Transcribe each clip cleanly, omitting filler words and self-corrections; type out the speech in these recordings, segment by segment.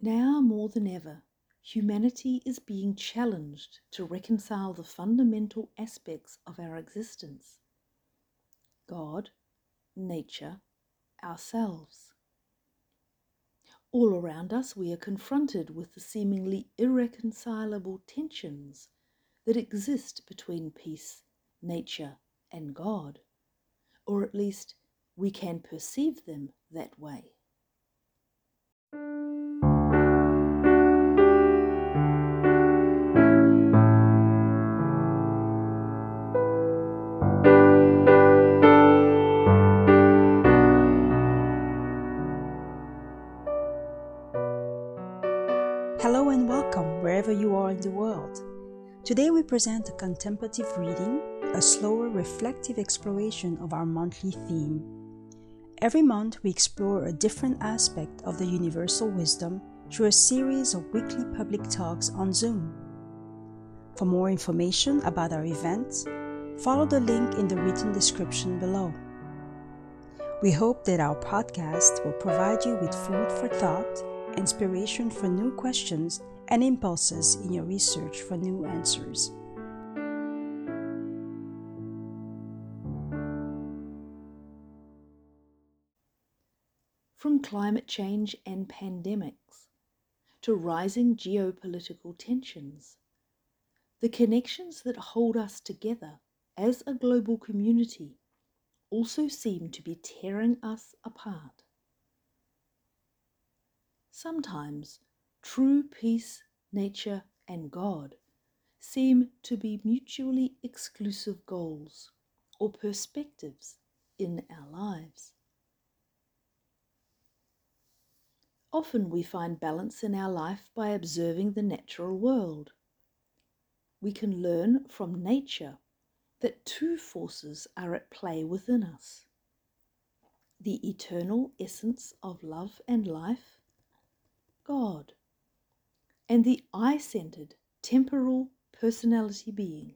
Now more than ever, humanity is being challenged to reconcile the fundamental aspects of our existence: God, nature, ourselves. All around us, we are confronted with the seemingly irreconcilable tensions that exist between peace, nature, and God, or at least we can perceive them that way. Hello and welcome wherever you are in the world. Today we present a contemplative reading, a slower reflective exploration of our monthly theme. Every month we explore a different aspect of the universal wisdom through a series of weekly public talks on Zoom. For more information about our events, follow the link in the written description below. We hope that our podcast will provide you with food for thought, inspiration for new questions, and impulses in your research for new answers. From climate change and pandemics to rising geopolitical tensions, the connections that hold us together as a global community also seem to be tearing us apart. Sometimes true peace, nature, and God seem to be mutually exclusive goals or perspectives in our lives. Often we find balance in our life by observing the natural world. We can learn from nature that two forces are at play within us: the eternal essence of love and life, God, and the I-centered temporal personality being.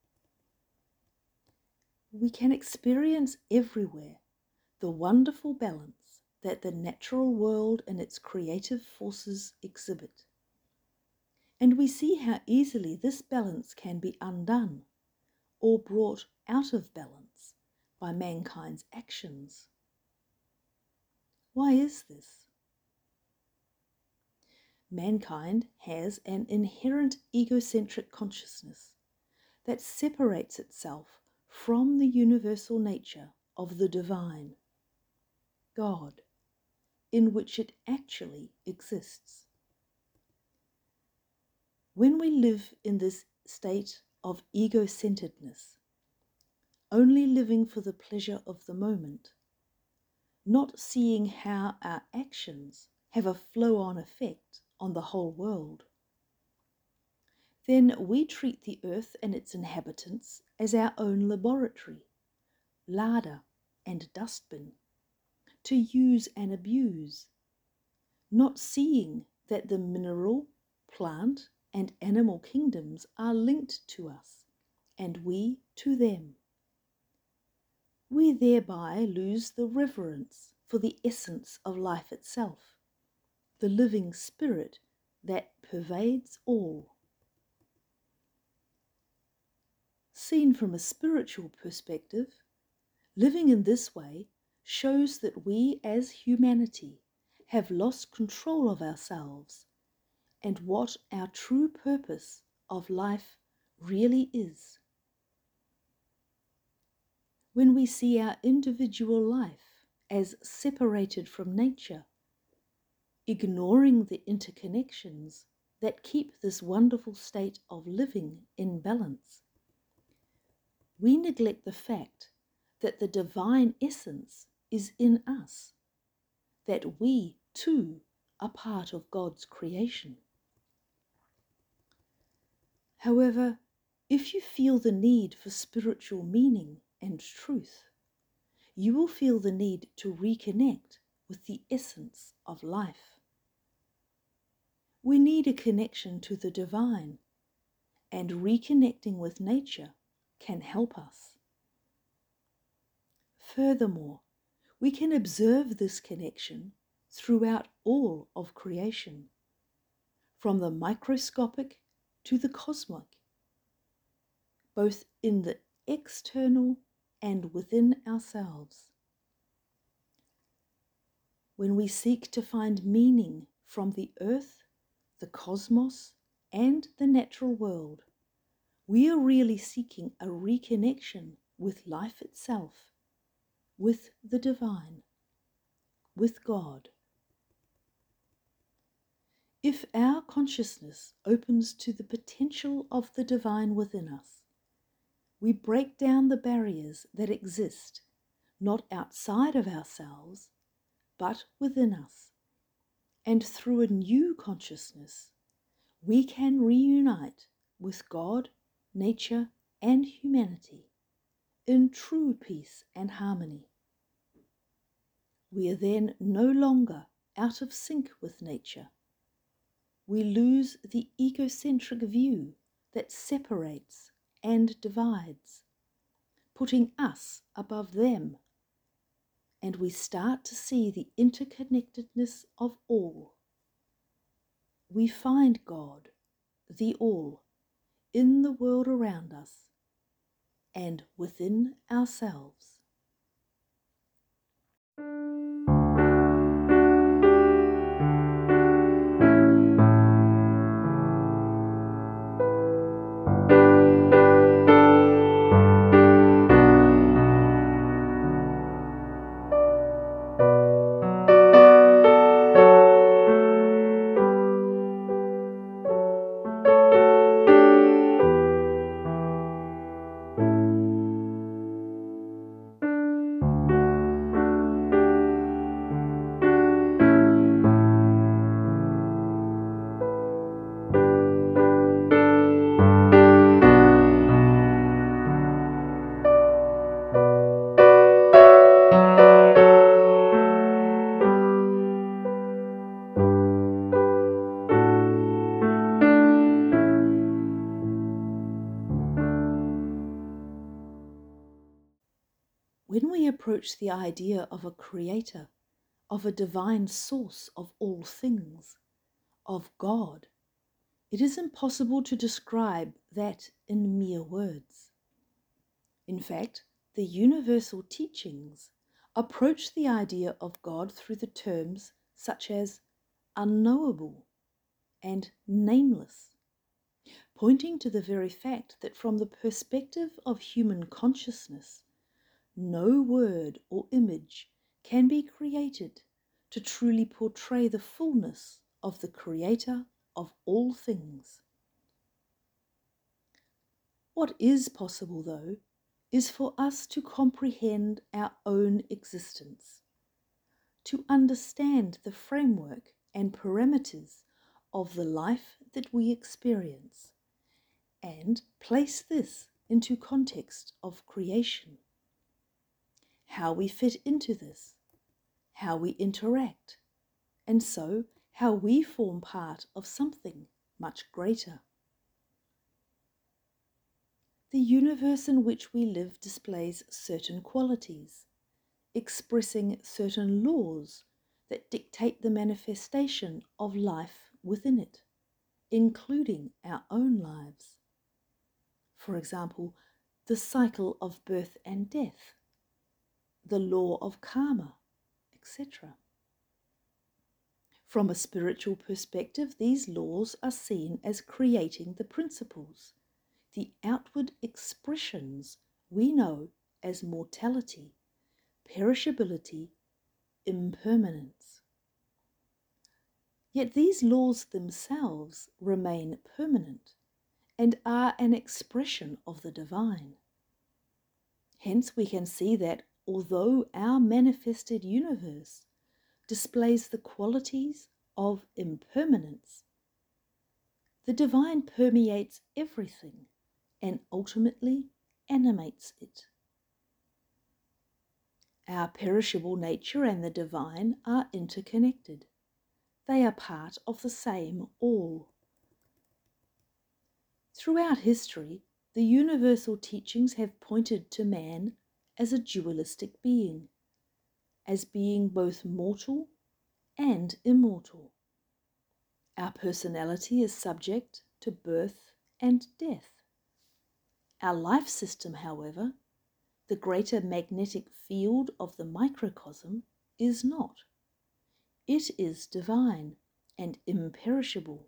We can experience everywhere the wonderful balance that the natural world and its creative forces exhibit. And we see how easily this balance can be undone or brought out of balance by mankind's actions. Why is this? Mankind has an inherent egocentric consciousness that separates itself from the universal nature of the divine, God, in which it actually exists. When we live in this state of ego-centeredness, only living for the pleasure of the moment, not seeing how our actions have a flow-on effect on the whole world, then we treat the earth and its inhabitants as our own laboratory, larder and dustbin, to use and abuse, not seeing that the mineral, plant, and animal kingdoms are linked to us, and we to them. We thereby lose the reverence for the essence of life itself, the living spirit that pervades all. Seen from a spiritual perspective, living in this way shows that we as humanity have lost control of ourselves and what our true purpose of life really is. When we see our individual life as separated from nature, ignoring the interconnections that keep this wonderful state of living in balance, we neglect the fact that the divine essence is in us, that we too are part of God's creation. However, if you feel the need for spiritual meaning and truth, you will feel the need to reconnect with the essence of life. We need a connection to the divine, and reconnecting with nature can help us. Furthermore, we can observe this connection throughout all of creation from the microscopic to the cosmic, both in the external and within ourselves. When we seek to find meaning from the earth, the cosmos, and the natural world, we are really seeking a reconnection with life itself, with the divine, with God. If our consciousness opens to the potential of the divine within us, we break down the barriers that exist not outside of ourselves, but within us. And through a new consciousness, we can reunite with God, nature, and humanity in true peace and harmony. We are then no longer out of sync with nature. We lose the egocentric view that separates and divides, putting us above them, and we start to see the interconnectedness of all. We find God, the all, in the world around us and within ourselves. When we approach the idea of a creator, of a divine source of all things, of God, it is impossible to describe that in mere words. In fact, the universal teachings approach the idea of God through the terms such as unknowable and nameless, pointing to the very fact that from the perspective of human consciousness, no word or image can be created to truly portray the fullness of the Creator of all things. What is possible, though, is for us to comprehend our own existence, to understand the framework and parameters of the life that we experience, and place this into context of creation. How we fit into this, how we interact, and so how we form part of something much greater. The universe in which we live displays certain qualities, expressing certain laws that dictate the manifestation of life within it, including our own lives. For example, the cycle of birth and death, the law of karma, etc. From a spiritual perspective, these laws are seen as creating the principles, the outward expressions we know as mortality, perishability, impermanence. Yet these laws themselves remain permanent and are an expression of the divine. Hence we can see that although our manifested universe displays the qualities of impermanence, the divine permeates everything and ultimately animates it. Our perishable nature and the divine are interconnected. They are part of the same all. Throughout history, the universal teachings have pointed to man as a dualistic being, as being both mortal and immortal. Our personality is subject to birth and death. Our life system, however, the greater magnetic field of the microcosm, is not. It is divine and imperishable.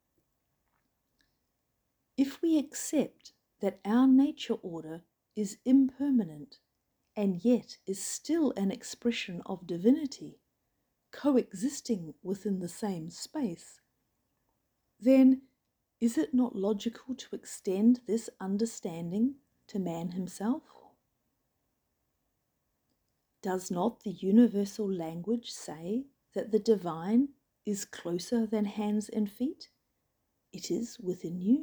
If we accept that our nature order is impermanent and yet is still an expression of divinity, coexisting within the same space, then is it not logical to extend this understanding to man himself? Does not the universal language say that the divine is closer than hands and feet? It is within you.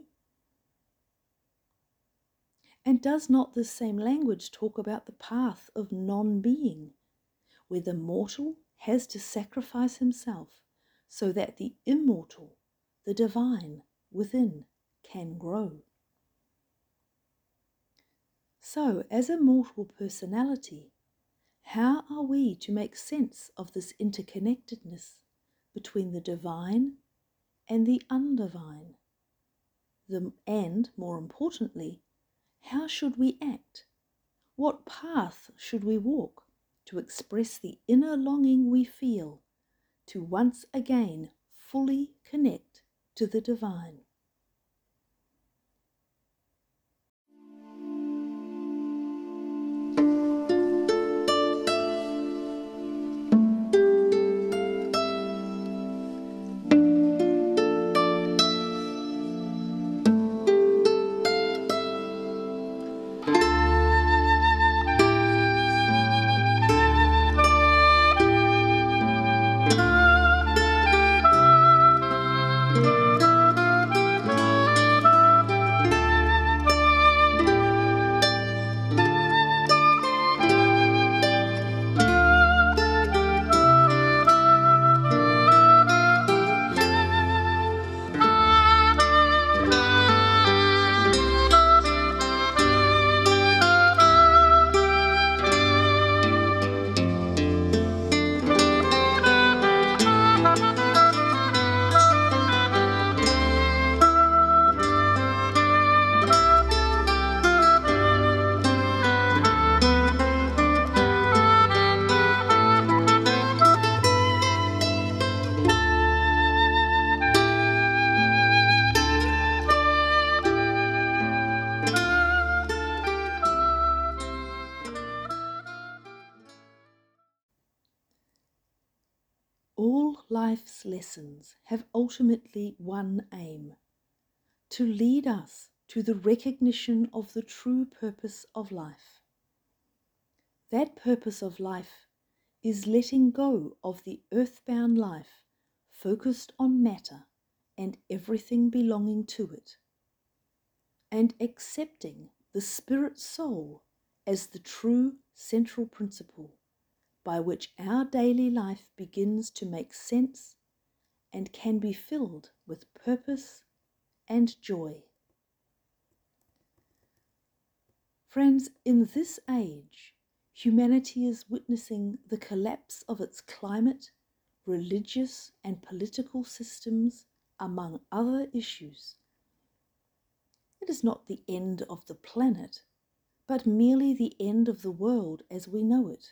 And does not this same language talk about the path of non-being, where the mortal has to sacrifice himself so that the immortal, the divine within, can grow? So, as a mortal personality, how are we to make sense of this interconnectedness between the divine and the undivine? And, more importantly, how should we act? What path should we walk to express the inner longing we feel to once again fully connect to the divine? All life's lessons have ultimately one aim: to lead us to the recognition of the true purpose of life. That purpose of life is letting go of the earthbound life focused on matter and everything belonging to it, and accepting the spirit soul as the true central principle by which our daily life begins to make sense and can be filled with purpose and joy. Friends, in this age, humanity is witnessing the collapse of its climate, religious and political systems, among other issues. It is not the end of the planet, but merely the end of the world as we know it.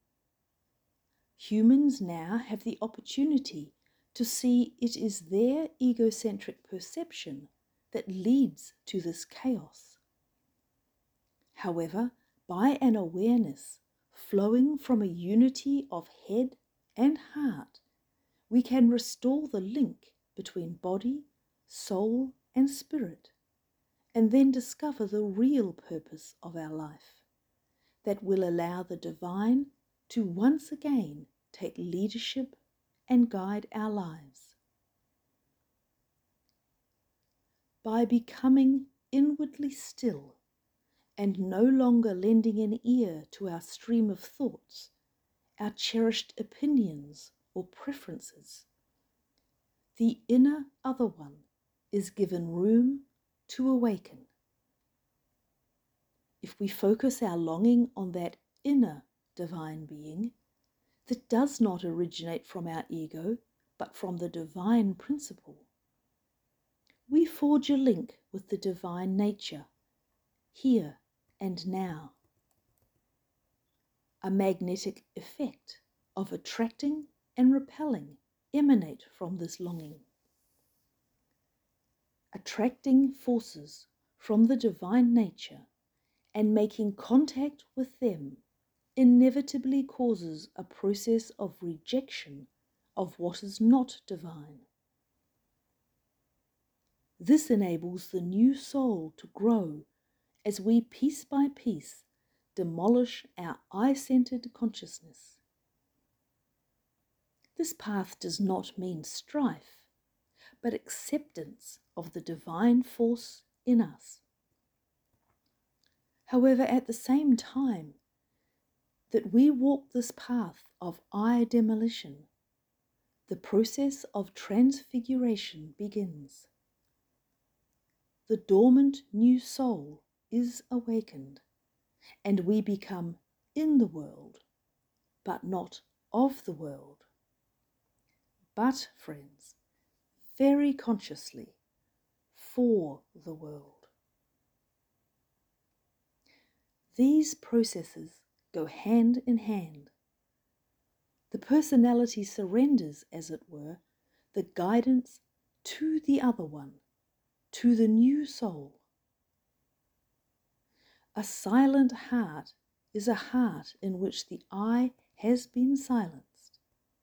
Humans now have the opportunity to see it is their egocentric perception that leads to this chaos. However, by an awareness flowing from a unity of head and heart, we can restore the link between body, soul, and spirit, and then discover the real purpose of our life that will allow the divine to once again take leadership and guide our lives. By becoming inwardly still and no longer lending an ear to our stream of thoughts, our cherished opinions or preferences, the inner other one is given room to awaken. If we focus our longing on that inner divine being that does not originate from our ego, but from the divine principle. We forge a link with the divine nature, here and now. A magnetic effect of attracting and repelling emanate from this longing. Attracting forces from the divine nature and making contact with them inevitably causes a process of rejection of what is not divine. This enables the new soul to grow as we piece by piece demolish our I-centered consciousness. This path does not mean strife, but acceptance of the divine force in us. However, at the same time that we walk this path of I demolition, the process of transfiguration begins. The dormant new soul is awakened, and we become in the world, but not of the world. But, friends, very consciously, for the world. These processes go hand in hand. The personality surrenders, as it were, the guidance to the other one, to the new soul. A silent heart is a heart in which the I has been silenced.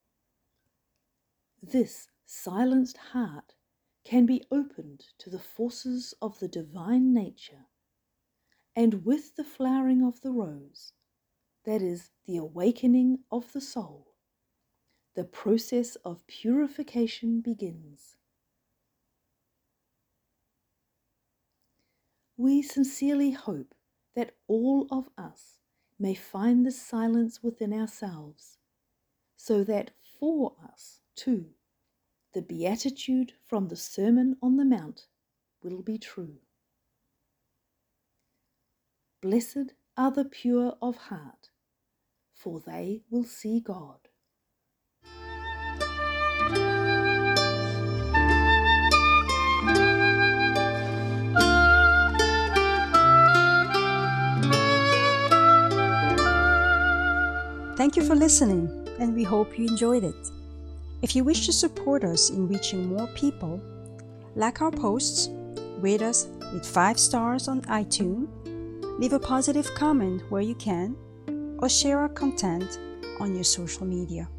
This silenced heart can be opened to the forces of the divine nature, and with the flowering of the rose, that is, the awakening of the soul, the process of purification begins. We sincerely hope that all of us may find this silence within ourselves, so that for us, too, the beatitude from the Sermon on the Mount will be true. Blessed are the pure of heart, for they will see God. Thank you for listening, and we hope you enjoyed it. If you wish to support us in reaching more people, like our posts, rate us with 5 stars on iTunes, leave a positive comment where you can, or share our content on your social media.